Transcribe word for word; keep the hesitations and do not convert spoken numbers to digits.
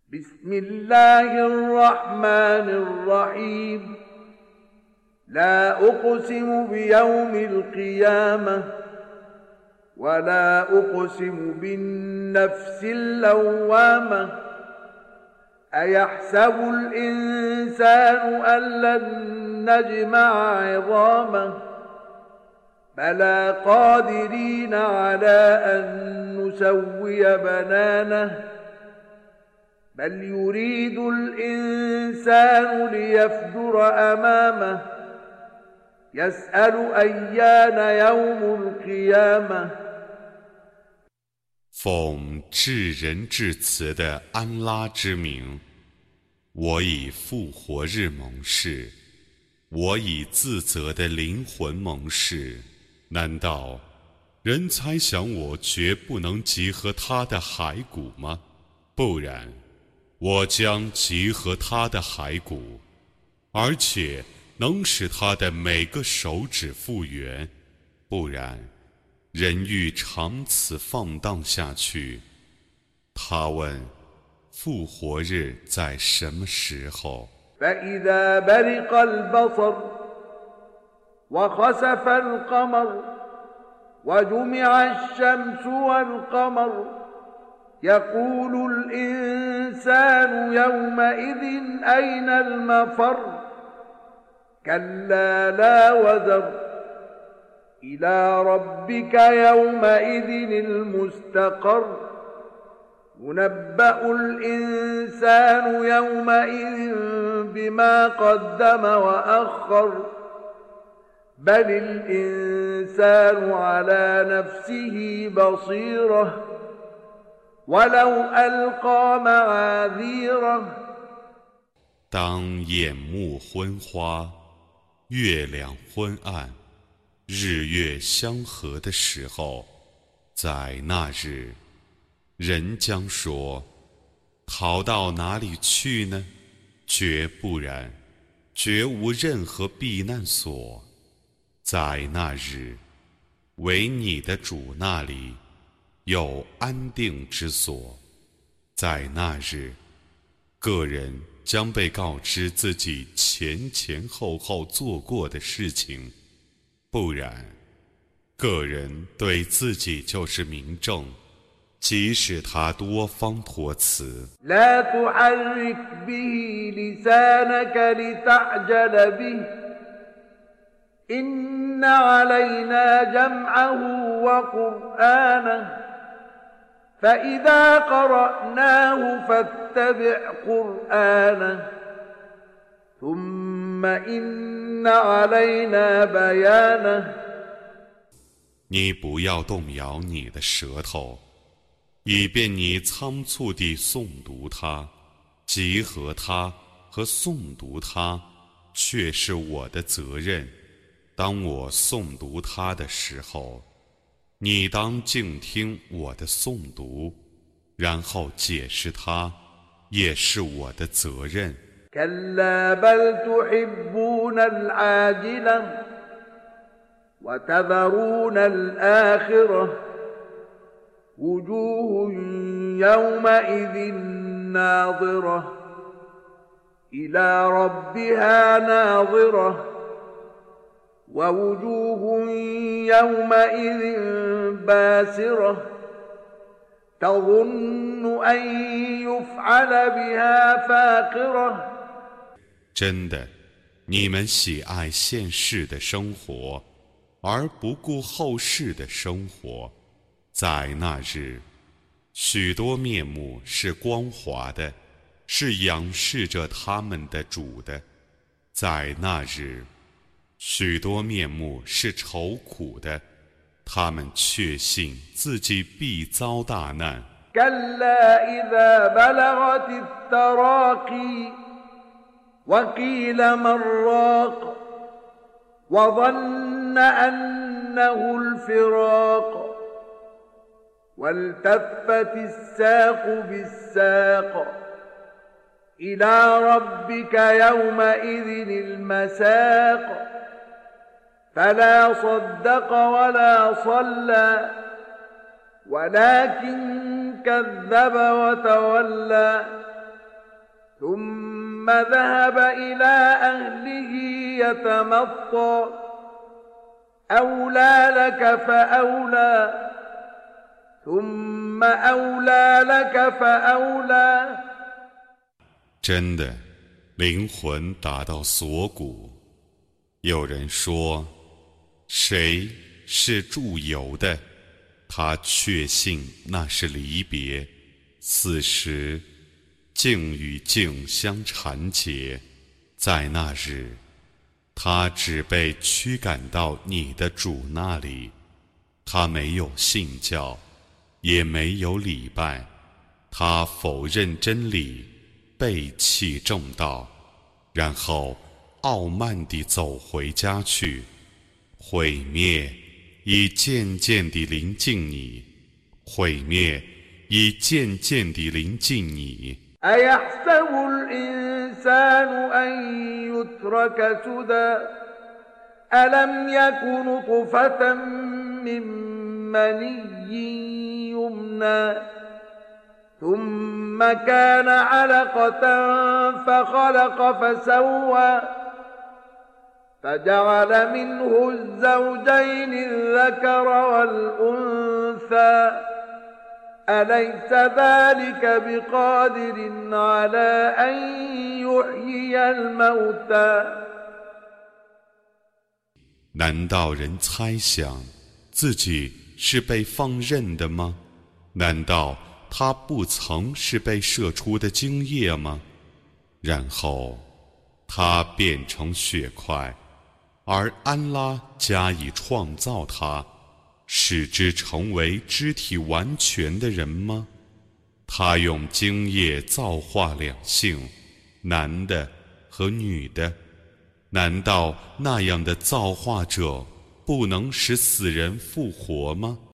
بسم الله الرحمن الرحيم لا أقسم بيوم القيامة ولا أقسم بالنفس اللوامة أيحسب الإنسان أن لن نجمع عظامه بلى قادرين على أن نسوي بنانه بل يريد الإنسان ليفجر أمامه يسأل أيان يوم القيامة 奉至仁至慈的安拉之名，我以复活日盟誓，我以自责的灵魂盟誓。难道人猜想我绝不能集合他的骸骨吗？不然，我将集合他的骸骨，而且能使他的每个手指复原。不然，人欲长此放荡下去。他问：复活日在什么时候？ فإذا برق البصر وخسف القمر وجمع الشمس والقمر يقول الإنسان يومئذ أين المفر كلا لا وزر إلى ربك يومئذ المستقر ينبأ الإنسان يومئذ بما قدم وأخر بل الإنسان على نفسه بصيرة ولو ألقى معاذيره 当眼目昏花，月亮昏暗，日月相合的时候，在那日，人将说：逃到哪里去呢？绝不然，绝无任何避难所。在那日，唯你的主那里有安定之所。在那日，个人将被告知自己前前后后做过的事情。不然，个人对自己就是明证，即使他多方托辞。 لا تحرك به لسانك لتعجل به إن علينا جمعه وقرآنه فإذا قرأناه فاتبع قرآنه ثم إن علينا بيانه 你不要动摇你的舌头，以便你仓促地诵读它，集合它和诵读它，却是我的责任。当我诵读它的时候，你当静听我的诵读，然后解释它，也是我的责任。 كلا بل تحبون العاجلة وتذرون الآخرة وجوه يومئذ ناظرة إلى ربها ناظرة ووجوه يومئذ باسرة تظن أن يفعل بها فاقرة 真的，你们喜爱现世的生活，而不顾后世的生活。在那日，许多面目是光滑的，是仰视着他们的主的。在那日，许多面目是愁苦的，他们确信自己必遭大难。 كلا إذا بلغت التراقي وقيل من راق وظن أنه الفراق والتفت الساق بالساق إلى ربك يومئذ المساق فلا صدق ولا صلى ولكن كذب وتولى ثم ذهب إلى أهله يتمطى أولى لك فأولى ثم أولى لك فأولى 真的，灵魂达到锁骨。有人说，谁是驻游的？他确信那是离别，此时境与境相缠结。在那日，他只被驱赶到你的主那里，他没有信教，也没有礼拜，他否认真理，背弃正道，然后傲慢地走回家去。毁灭已渐渐地临近你，毁灭已渐渐地临近你。 أيحسب الإنسان أن يترك سدى ألم يك نطفة من مني يمنى ثم كان علقة فخلق فسوى فجعل منه الزوجين الذكر والأنثى أليس ذلك بقادر على أن يحيي الموتى 难道人猜想自己是被放任的吗？难道他不曾是被射出的精液吗？然后他变成血块，而安拉加以创造他，使之成为肢体完全的人吗？他用精液造化两性，男的和女的，难道那样的造化者不能使死人复活吗？